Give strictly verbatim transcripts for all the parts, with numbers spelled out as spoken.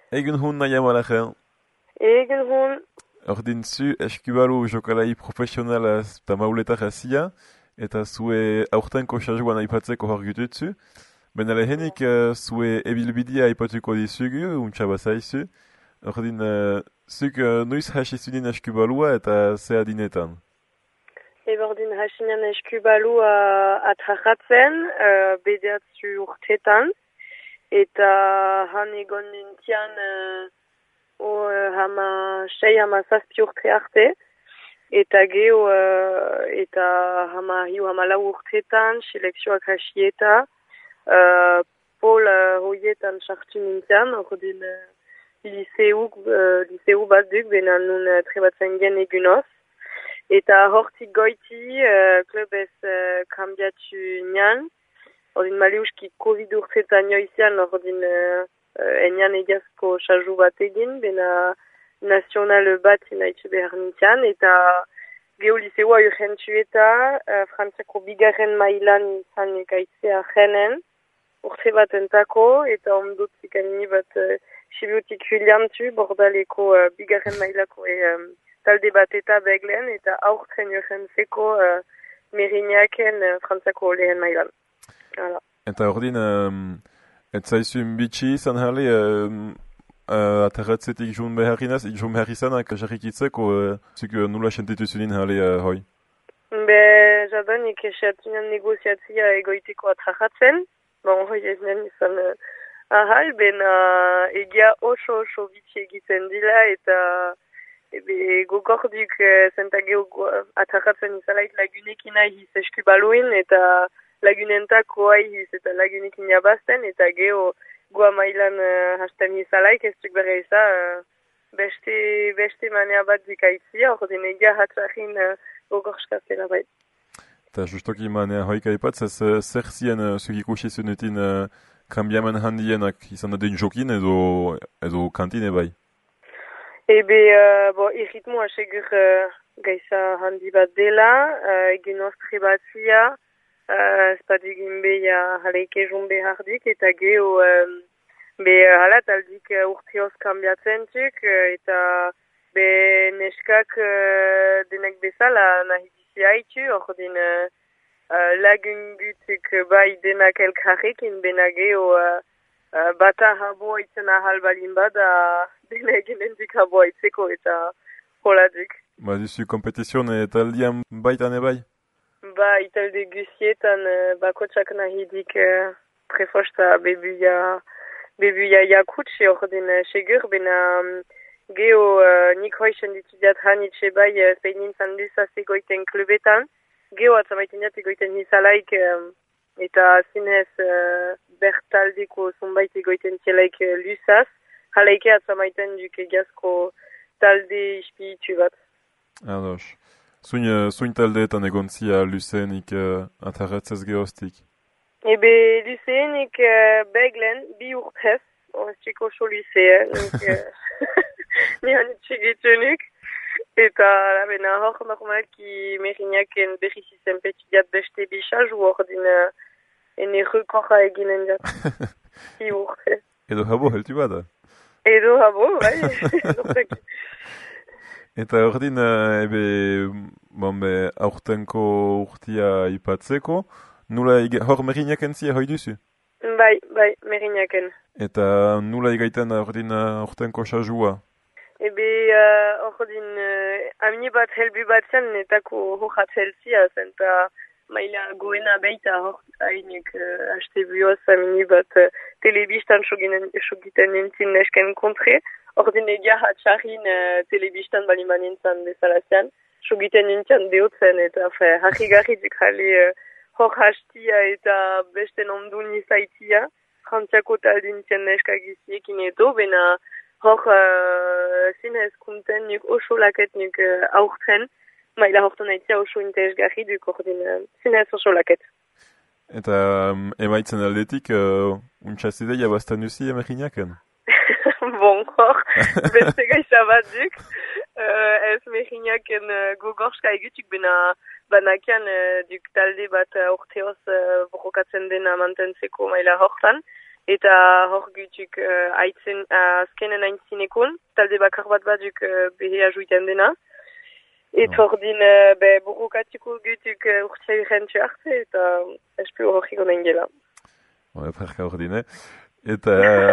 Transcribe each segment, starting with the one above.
Egun hon nahi amalachen. Egen hon. Ordin zu eskubalu jokalai profesionalaz eta mauletak hasia, eta zue aurtenko sajuan aipatzeko hargututzu. Bena lehenik uh, zue ebilbidia aipatuko dizugu, untsa bazaizu. Ordin, uh, zuk uh, nuiz hasizunin eskubalua eta ze adinetan? Ebordin hasinan eskubalua atrajatzen, uh, bederatzu urtetan. Eta han egon nintian uh, o uh, hama sei hama zazpi urte arte. Eta geho uh, eta hama hiu hama lau urtetan, selekzioak hasieta. Uh, Pol uh, hoietan sartu nintian, ordin uh, liceuk, uh, liceu bat duk, bena nun uh, trebatzen gen egunoz. Eta hortik goiti, uh, klubez uh, kambiatu nian. Ordin maliuski Covid urtetan joizian, ordin uh, uh, enian egazko saju bat egin, bena nazional bat inaitxe behar nintian. Eta geho liceua urgentu eta uh, frantziako bigarren mailan izan egaitzea jenen. Urte bat entako, eta ondot zikanini bat uh, sibutik huliantu, bordaleko uh, bigarren mailako e, um, talde bat eta beglen, eta aurten joren zeko uh, merinaken uh, frantzako lehen mailan. Hala. Eta ordin, um, ez zaizun bitxi izan jale, um, uh, aterratzetik joan beharrinaz, joan behar izanak jarrikitzeko, uh, zuk uh, nula sentituzunin jale uh, hoi? Be, jadanik eseatunan negoziatzia egoiteko atrajatzen. Bon, hoi ez nien izan uh, ahal, ben uh, egia oso oso bitxi egiten dila, eta ebe gogorduk uh, zentageo uh, atarratzen izalait lagunekin ahiz eskubaluin, eta lagunentako ahiz eta lagunekin jabazten, eta geho goa mailan uh, hasten izalaik, ez duk bere eza uh, beste, beste manea bat dikaitzia, ordin egia hatzahin uh, gogorskazela bai. Eta justoki manea hoika ipatzez, zer zien uh, zuk ikusi zunetin uh, kambiamen handienak izan da den jokin edo, edo kantine bai? Ebe, uh, bo, irritmoa segur uh, gaisa handi bat dela, uh, egin ostre batzia, uh, espadigin beha haleike jombe hardik, eta geho, um, be halat aldik uh, urtioz kambiatzen tuk, uh, eta be neskak uh, denek bezala nahi haitu, ordin uh, uh, lagun gutuk bai denak elkarrekin, benage o uh, uh, bata habo aitzen ahal balin bada denak elendik habo aitzeko eta holaduk. Ba, duzu kompetizion eta aldian baitan ebai? Ba, italde gusietan uh, bakotsak nahidik uh, prefosta bebuia bebuia jakutsi, ordin uh, segur, bena um, geho uh, nik hoixen ditudiat hanitxe bai uh, zeinin zanduzaz egoiten klubetan. Geho atzamaiten jat egoiten nizalaik um, eta zinez uh, bertaldiko zonbait egoiten tielaik uh, lusaz. Halaike atzamaiten duk egazko talde ispiritu bat. Ados. Zuin, uh, zuin taldeetan egontzia luzenik uh, atarratzez gehoztik? Ebe luzenik uh, beglen bi urtez. Horreztiko oso luzea. Ni hanitxegetunuk, eta bena hor normalki merinaken berriz izen petidiat beste bisaj, u ordin uh, ene rukorra eginen jat. Hi urte. Edo habo heltu bada? Edo habo, bai. Eta ordin, uh, ebe, bon, be, aurtenko urtia ipatzeko, nula ege, hor merinaken zia hoi duzu? Bai, bai, merinaken. Eta nula egaitan ordin aurtenko sajua? Ebe, uh, ordin, uh, amni bat helbu bat zen, netako hoxat helzia, zenta maila goena beita hor hainek uh, haste buoz amni bat uh, telebistan sogiten nintzen nesken kontre, ordin egia hatxarin uh, telebistan baliman nintzen bezalazian, sogiten nintzen deotzen, eta fe, harri-garri dukali uh, hor hastia eta beste ondun izaitia, frantziako taldintzen neskagiziekin edo, bena hor uh, zinez kunten nuk oso laket nuk uh, aurten, maila hortan aitzia oso interesgarri duk ordin uh, zinez oso laket. Eta um, emaitzen aldetik, uh, untxazidea bastan duzi emerinaken? Bon, hor, beste gaisa bat duk, uh, ez merinaken uh, gogorska egutuk, bena banakian uh, duk talde bat uh, urteoz uh, borrokatzen dena mantentzeko maila hortan, eta hor gutuk uh, aitzen uh, azkenen aintzinekun, talde bakar bat batzuk uh, behea juiten dena. Eta hor din uh, be burrukatiko gutuk uh, urtsai rentsu arte, eta espu hori gonen gela. Hore, perka hor din, eh? Eta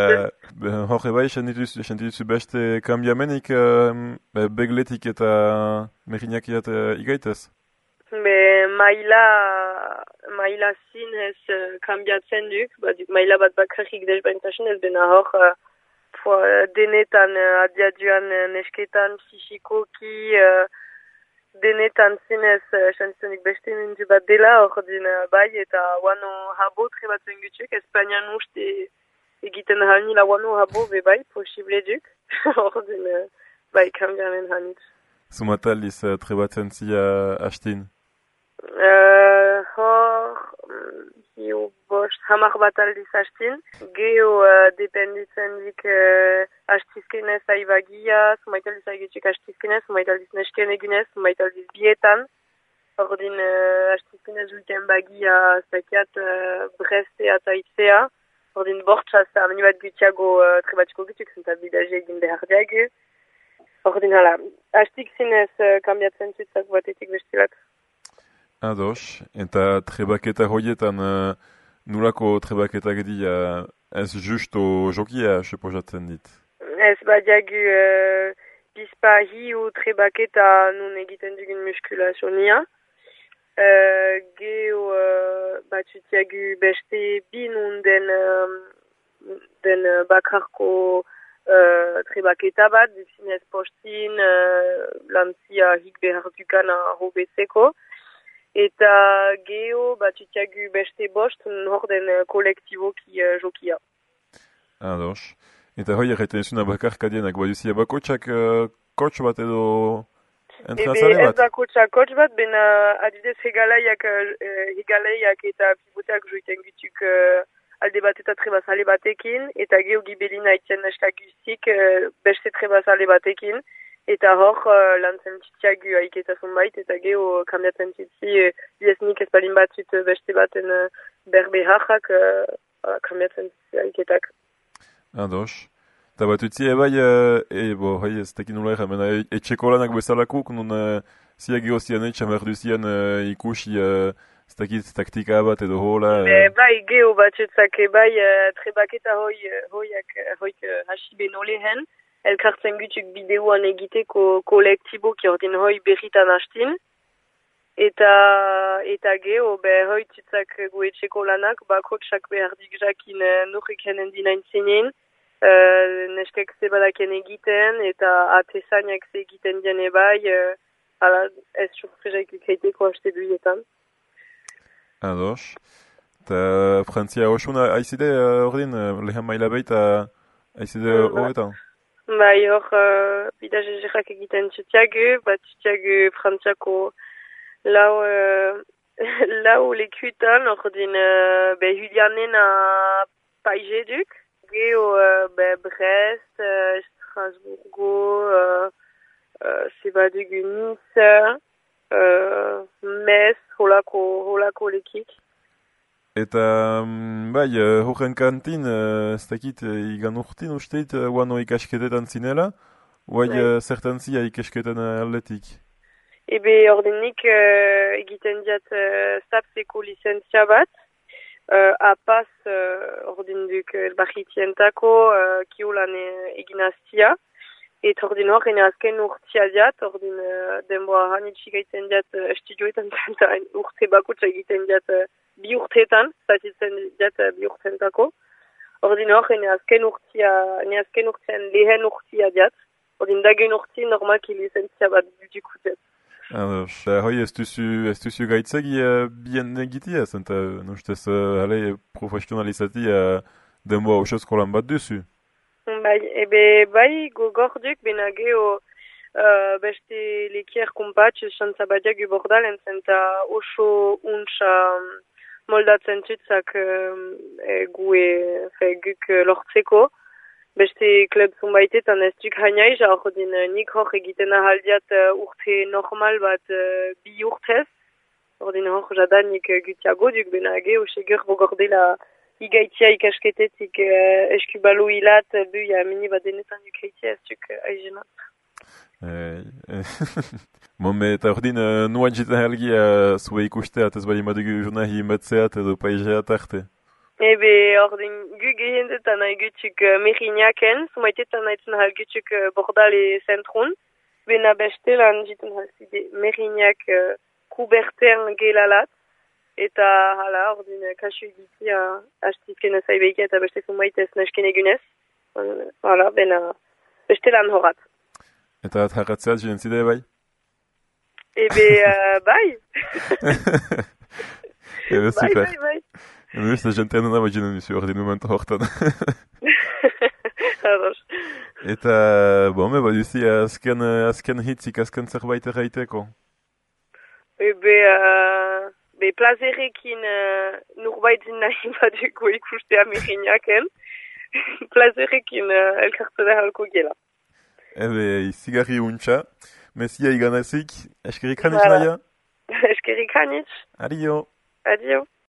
hor ebai, sentituzu beste kambiamenik uh, begletik eta merinakiat uh, igaitez? Be maila, maila zin ez uh, kambiatzen duk, ba, duk maila bat bakarrik desbentasun ez bena hor uh, po, uh, denetan uh, adiaduan uh, nesketan psixikoki uh, denetan zinez uh, sentzenik beste mundu bat dela hor din uh, bai eta wano habo trebatzen gutuk, Espainian uste egiten halni la wano habo be bai posible duk hor din uh, bai kambiamen hanit. Zumataliz uh, trebatzen zia hastin? Uh, hor, hio bost, hamar bat aldiz hastin. Geo uh, dependitzen dik uh, hastizkenez aibagia, zumait aldiz aigetik hastizkenez, zumait aldiz nesken egunez, zumait aldiz bietan. Hor din uh, hastizkenez uiten bagia zakiat uh, Brestea eta Itzea. Hor din bortxaz ameni bat gutiago uh, trebatiko gutuk, zenta bidaje egin behar diagu. Hor din hala, hastik zinez uh, kambiatzen zutzak batetik beste bat. Ados, eta trebaketa hoietan uh, nulako trebaketak dira ez justo jokia seposatzen dit? Ez badiagu uh, bizpa hiu trebaketa nun egiten dugun muskulazionia. Uh, geo uh, batutiagu beste binun den, uh, den uh, bakarko uh, trebaketa bat, duzinez postin, uh, lantzia hik behar dukana hobetzeko. Eta geo batutiagu beste bost hor den uh, kolektiboki uh, jokia. Ados. Eta hoi erraiten zuna bakarkadienak, baduzia bakotxak uh, kotx bat edo entrenazale bat? Ebe ez bakotxak kotx bat, bena adidez hegalaiak, uh, hegalaiak eta pivoteak joiten gutuk uh, alde bat eta trebazale batekin, eta geo gibelina iten neskak guztik uh, beste trebazale batekin. Eta hor, uh, lantzen txitiagu aiketazun bait, eta geho kambiatzen txitzi, uh, biesnik ez balin batzut uh, beste baten uh, berbe harrak uh, kambiatzen txitzi aiketak. Ados. Eta bat utzi ebai, uh, e, bo, hai ez tekin nula erra, mena etxeko lanak bezalakuk, nun uh, zia geho zian etxan berduzian uh, ikusi uh, ez dakit taktika bat edo hola. Uh... E, bai, geho batzutzak ebai, uh, trebaketa hoi, hoiak, hoik uh, hasi benolehen, elkartzen gutuk bideoan egiteko kolektibo ki ordin hoi berritan hastin. Eta, eta geho, be hoi txutzak goetxeko lanak, bako txak behar dikjakin uh, nurrikenen dinain zenein, uh, neskek zebadaken egiten, eta atesaniak ze egiten diane bai, uh, ala ez surprezaik ikaiteko haste duietan. Ados. Eta Frantzia osuna aizide uh, ordin, uh, lehen maila behita aizide horretan? Bai, hor, uh, bidaje jirrak egiten txutiagu, bat txutiagu Frantziako lau, uh, lau lekutan, hor din, uh, be Julianen a paige duk, geho, uh, be Brest, uh, Strasbourgo, uh, uh, seba dugu Nice, uh, Metz, holako, holako lekik. Eta, bai, uh, horren kantin, uh, ez dakit, uh, igan urtin usteit, uh, wano ikasketetan zinela, guai uh, zertan zia ikasketan uh, atletik? Ebe, ordenik uh, egiten diat uh, zapseko licentzia bat, uh, apaz uh, ordin duk elbahitientako uh, kiolan eginaztia, eta ordin horren azken urtia diat, ordin uh, denboa hanitxik egiten diat uh, estudioetan zenta urte bakutsa egiten diat uh, bi urteetan, zatitzen diat bi urteentako. Ordin hor, ne azken urtia, ne azken urtean lehen urtia diat. Ordin dagen urti normalki licentzia bat dukutet. Ados, uh, hoi ez duzu, ez duzu gaitzegi uh, bien egitia, zenta nustez, uh, ale, profesionalizati uh, denboa oso skolan bat duzu. Bai, ebe, bai, gogor duk, bena geho, uh, beste lekier kumpatx, xantzabadiak ubordal, entzenta oso untxa, moldatzen zutzak uh, e, gue fe, guk uh, lortzeko. Beste klub zunbaitetan ez duk hainaiz, hor din uh, nik hor egiten ahaldiat uh, urte normal bat uh, bi urtez. Hor din hor jadanik uh, gutiago duk benage, usegur bogordela igaitia ikasketetik uh, eskubalu hilat, bu, ja, mini bat denetan ukaitia ez duk uh, aizenat. Mome, eta ordin, uh, nua jitzen helgi uh, zue ikustea, ez bali madugu jonahi imatzeat edo paizeat arte? Ebe, ordin, gu gehendetan nahi gutuk uh, merinaken, sumaitetan nahitzen hal gutuk uh, bordale zentrun, bena bestelan jitzen halzide merinak uh, kubertean gelalat, eta hala, ordin, uh, kasu egitia uh, hastizken zaibeik eta beste sumaitez nesken egunez, uh, hala, bena bestelan horat. Eta at harratzeat jiren zide bai? Ebe, uh, bai! Ebe, super. Bai, bai, bai. Ebe, ez da jenten dena bai jinen duzu ordin momentu hortan. Ados. Eta, bon, me baduzi azken, azken hitzik, azken zerbait erraiteko? Ebe, uh, be plazerekin uh, nurbaitzin nahi baduko ikustea merinaken, plazerekin uh, elkartzea halko gela. Ebe, izigarri untxa. Mesia iganazik, eskerik hanitz naia? Eskerik hanitz. Adio. Adio.